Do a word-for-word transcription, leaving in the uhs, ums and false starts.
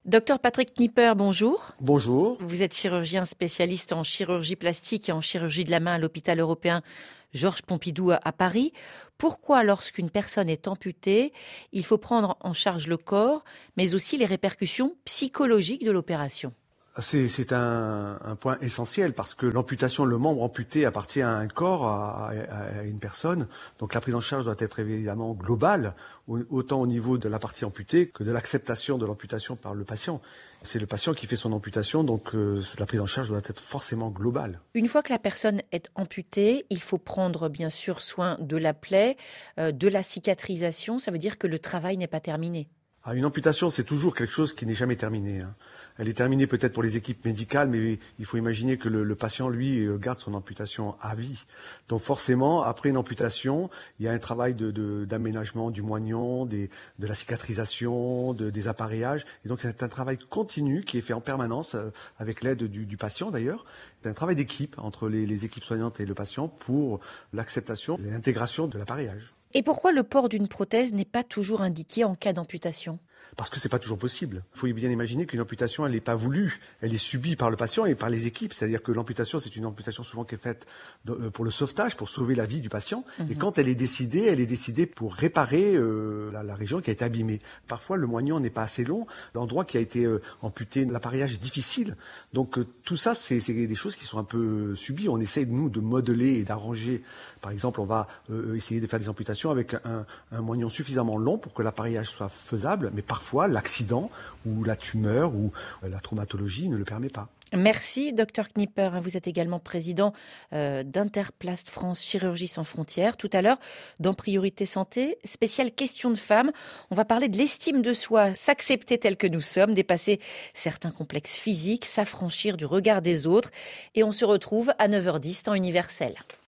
Docteur Patrick Knipper, bonjour. Bonjour. Vous êtes chirurgien spécialiste en chirurgie plastique et en chirurgie de la main à l'hôpital européen Georges Pompidou à Paris. Pourquoi, lorsqu'une personne est amputée, il faut prendre en charge le corps, mais aussi les répercussions psychologiques de l'opération ? C'est, c'est un, un point essentiel parce que l'amputation, le membre amputé appartient à un corps, à, à, à une personne. Donc la prise en charge doit être évidemment globale, autant au niveau de la partie amputée que de l'acceptation de l'amputation par le patient. C'est le patient qui fait son amputation, donc euh, la prise en charge doit être forcément globale. Une fois que la personne est amputée, il faut prendre bien sûr soin de la plaie, euh, de la cicatrisation. Ça veut dire que le travail n'est pas terminé. Ah, une amputation, c'est toujours quelque chose qui n'est jamais terminé. Hein. Elle est terminée peut-être pour les équipes médicales, mais il faut imaginer que le, le patient, lui, garde son amputation à vie. Donc forcément, après une amputation, il y a un travail de, de, d'aménagement du moignon, des, de la cicatrisation, de, des appareillages. Et donc c'est un travail continu qui est fait en permanence, euh, avec l'aide du, du patient d'ailleurs. C'est un travail d'équipe entre les, les équipes soignantes et le patient pour l'acceptation et l'intégration de l'appareillage. Et pourquoi le port d'une prothèse n'est pas toujours indiqué en cas d'amputation ? Parce que c'est pas toujours possible. Il faut bien imaginer qu'une amputation, elle n'est pas voulue, elle est subie par le patient et par les équipes. C'est-à-dire que l'amputation, c'est une amputation souvent qui est faite pour le sauvetage, pour sauver la vie du patient. Mmh. Et quand elle est décidée, elle est décidée pour réparer euh, la, la région qui a été abîmée. Parfois, le moignon n'est pas assez long, l'endroit qui a été euh, amputé, l'appareillage est difficile. Donc euh, tout ça, c'est, c'est des choses qui sont un peu subies. On essaie, nous, de modeler et d'arranger. Par exemple, on va euh, essayer de faire des amputations avec un, un moignon suffisamment long pour que l'appareillage soit faisable, mais parfois l'accident ou la tumeur ou la traumatologie ne le permet pas. Merci, docteur Knipper. Vous êtes également président euh, d'Interplast France Chirurgie sans frontières. Tout à l'heure, dans Priorité Santé, spéciale question de femmes, on va parler de l'estime de soi, s'accepter tel que nous sommes, dépasser certains complexes physiques, s'affranchir du regard des autres. Et on se retrouve à neuf heures dix, temps universel.